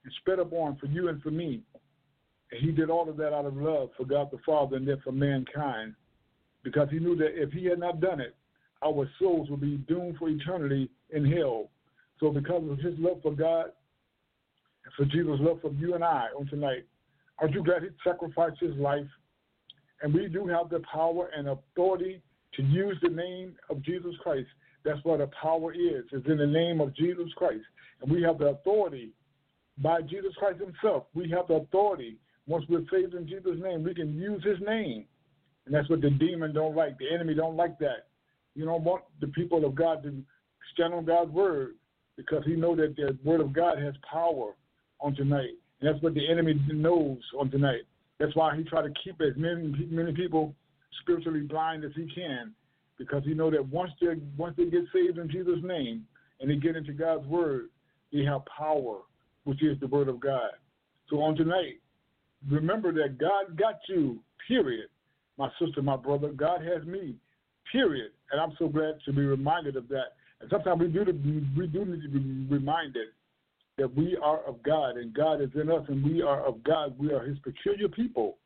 and spread upon for you and for me. And he did all of that out of love for God the Father and then for mankind, because he knew that if he had not done it, our souls would be doomed for eternity in hell. So because of his love for God and for Jesus' love for you and I on tonight, aren't you glad he sacrificed his life? And we do have the power and authority to use the name of Jesus Christ. That's what the power is. It's in the name of Jesus Christ. And we have the authority by Jesus Christ himself. We have the authority. Once we're saved in Jesus' name, we can use his name. And that's what the demon don't like. The enemy don't like that. You don't want the people of God to stand on God's word, because he knows that the word of God has power on tonight. And that's what the enemy knows on tonight. That's why he tries to keep as many, many people spiritually blind as he can, because he knows that once they once they get saved in Jesus' name and they get into God's word, they have power, which is the word of God. So on tonight, remember that God got you, period. My sister, my brother, God has me, period. And I'm so glad to be reminded of that. And sometimes we do we do need to be reminded that we are of God, and God is in us, and we are of God. We are his peculiar people.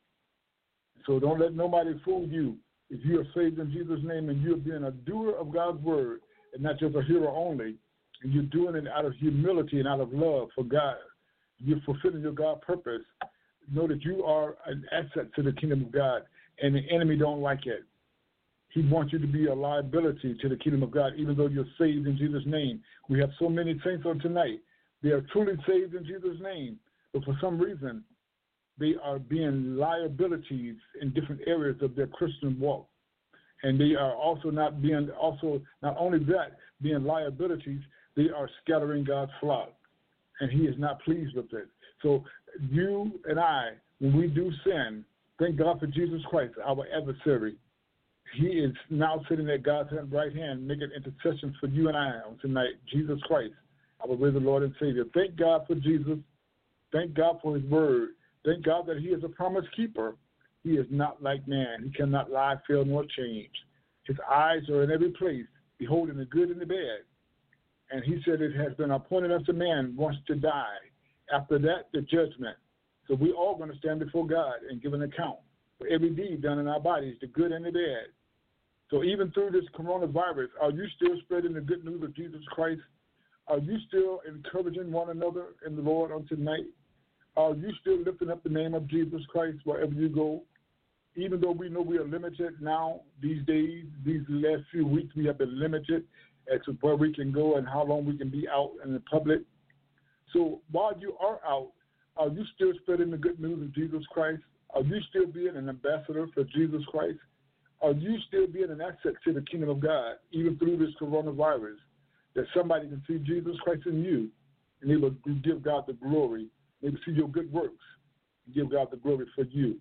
So don't let nobody fool you. If you are saved in Jesus' name and you're being a doer of God's word and not just a hearer only, and you're doing it out of humility and out of love for God, you're fulfilling your God purpose, know that you are an asset to the kingdom of God, and the enemy don't like it. He wants you to be a liability to the kingdom of God, even though you're saved in Jesus' name. We have so many saints on tonight. They are truly saved in Jesus' name, but for some reason, they are being liabilities in different areas of their Christian walk. And they are also not being, also, not only that, being liabilities, they are scattering God's flock. And he is not pleased with it. So you and I, when we do sin, thank God for Jesus Christ, our adversary. He is now sitting at God's right hand, making intercessions for you and I on tonight, Jesus Christ, our risen Lord and Savior. Thank God for Jesus. Thank God for his word. Thank God that he is a promise keeper. He is not like man. He cannot lie, fail, nor change. His eyes are in every place, beholding the good and the bad. And he said it has been appointed unto man once to die. After that, the judgment. So we all going to stand before God and give an account for every deed done in our bodies, the good and the bad. So even through this coronavirus, are you still spreading the good news of Jesus Christ? Are you still encouraging one another in the Lord on tonight? Are you still lifting up the name of Jesus Christ wherever you go? Even though we know we are limited now, these days, these last few weeks, we have been limited as to where we can go and how long we can be out in the public. So while you are out, are you still spreading the good news of Jesus Christ? Are you still being an ambassador for Jesus Christ? Are you still being an asset to the kingdom of God, even through this coronavirus, that somebody can see Jesus Christ in you and they will give God the glory? They will see your good works and give God the glory for you.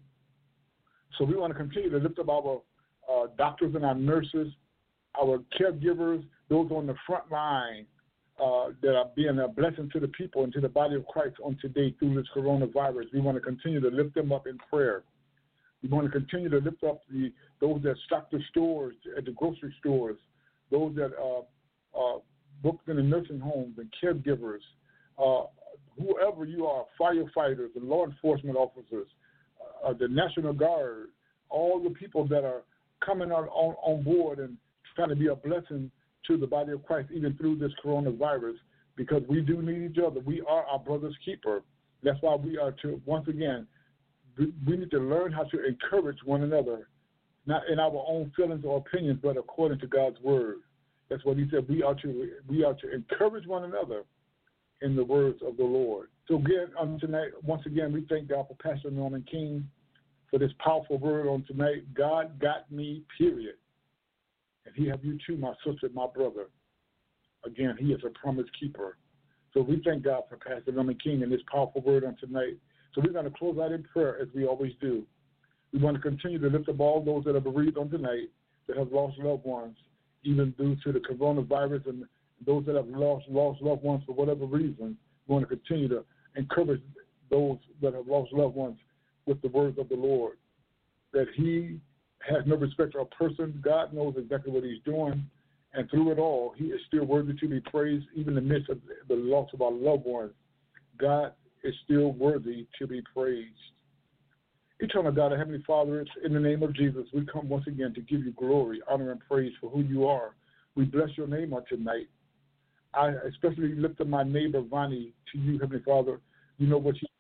So we want to continue to lift up our uh, doctors and our nurses, our caregivers, those on the front line uh, that are being a blessing to the people and to the body of Christ on today through this coronavirus. We want to continue to lift them up in prayer. We want to continue to lift up the those that stock the stores, at the grocery stores, those that uh, uh, book in the nursing homes and caregivers, uh, whoever you are, firefighters and law enforcement officers, uh, the National Guard, all the people that are coming out on, on board and trying to be a blessing to the body of Christ, even through this coronavirus, because we do need each other. We are our brother's keeper. That's why we are to, once again, we need to learn how to encourage one another, not in our own feelings or opinions, but according to God's word. That's what he said. We are to we are to encourage one another in the words of the Lord. So again, on tonight, once again, we thank God for Pastor Norman King for this powerful word on tonight. God got me, period. And he have you too, my sister, my brother. Again, he is a promise keeper. So we thank God for Pastor Norman King and this powerful word on tonight. So we're going to close out in prayer as we always do. We want to continue to lift up all those that are bereaved on tonight, that have lost loved ones, even due to the coronavirus, and those that have lost lost loved ones for whatever reason. We want to continue to encourage those that have lost loved ones with the words of the Lord, that he has no respect for a person. God knows exactly what he's doing, and through it all, he is still worthy to be praised, even in the midst of the loss of our loved ones. God is still worthy to be praised. Eternal God, our Heavenly Father, it's in the name of Jesus, we come once again to give you glory, honor, and praise for who you are. We bless your name on tonight. I especially lift up my neighbor, Vonnie, to you, Heavenly Father. You know what she,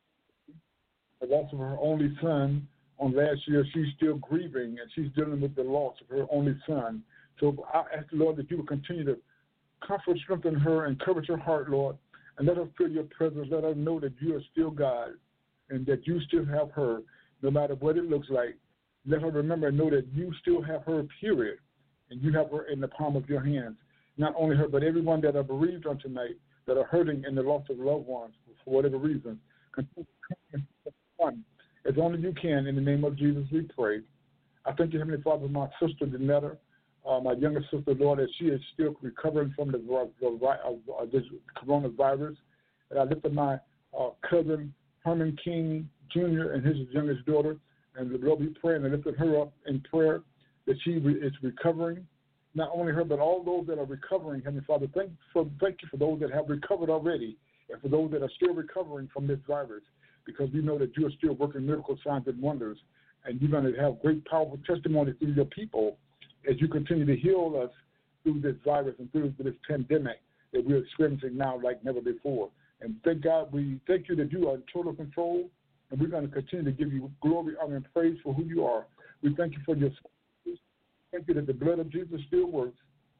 the loss of her only son on last year, she's still grieving, and she's dealing with the loss of her only son. So I ask the Lord that you will continue to comfort, strengthen her, encourage her heart, Lord, and let her feel your presence. Let her know that you are still God and that you still have her, no matter what it looks like. Let her remember and know that you still have her, period, and you have her in the palm of your hands. Not only her, but everyone that are bereaved on tonight, that are hurting in the loss of loved ones for whatever reason. Continue to come as only you can. In the name of Jesus, we pray. I thank you, Heavenly Father, for my sister, Danetta, uh, my younger sister, Lord, that she is still recovering from the, the uh, this coronavirus. And I lift up my uh, cousin, Herman King Junior, and his youngest daughter. And the Lord, we pray and I lift her up in prayer that she re- is recovering. Not only her, but all those that are recovering, Heavenly Father. Thank, for, thank you for those that have recovered already and for those that are still recovering from this virus, because we know that you are still working miracle signs and wonders, and you're going to have great, powerful testimony through your people as you continue to heal us through this virus and through this pandemic that we're experiencing now like never before. And thank God, we thank you that you are in total control, and we're going to continue to give you glory, honor, and praise for who you are. We thank you for your Thank you that the blood of Jesus still works,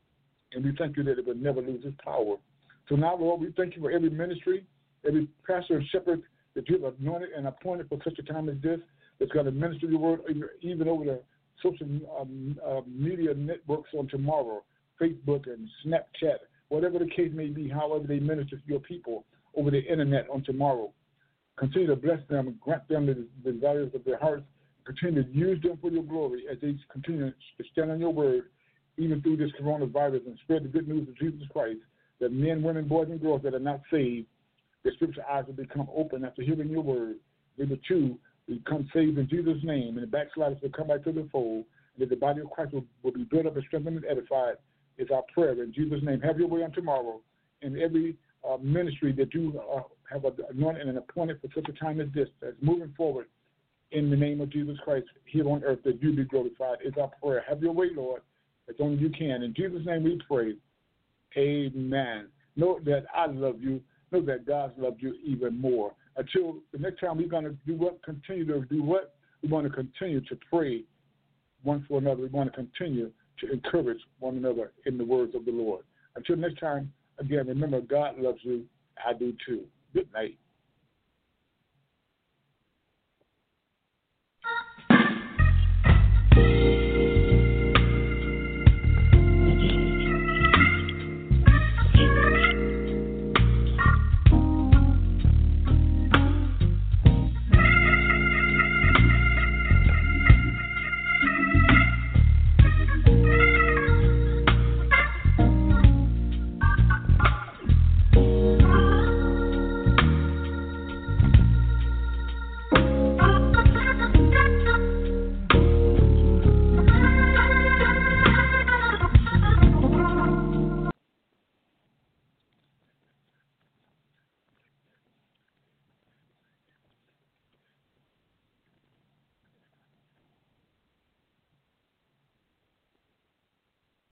and we thank you that it will never lose its power. So now, Lord, we thank you for every ministry, every pastor and shepherd that you have anointed and appointed for such a time as this, that's going to minister your word even over the social um, uh, media networks on tomorrow, Facebook and Snapchat, whatever the case may be, however they minister to your people over the internet on tomorrow. Continue to bless them and grant them the, the desires of their hearts. Continue to use them for your glory as they continue to stand on your word, even through this coronavirus, and spread the good news of Jesus Christ, that men, women, boys, and girls that are not saved, their spiritual eyes will become open after hearing your word. They will too become saved in Jesus' name, and the backsliders will come back to the fold, and that the body of Christ will, will be built up and strengthened and edified. Is our prayer in Jesus' name. Have your way on tomorrow in every uh, ministry that you uh, have anointed and appointed for such a time as this, that's moving forward. In the name of Jesus Christ, here on earth, that you be glorified is our prayer. Have your way, Lord, as only you can. In Jesus' name we pray. Amen. Know that I love you. Know that God's loved you even more. Until the next time, we're going to do what? Continue to do what? We want to continue to pray one for another. We want to continue to encourage one another in the words of the Lord. Until next time, again, remember, God loves you. I do too. Good night.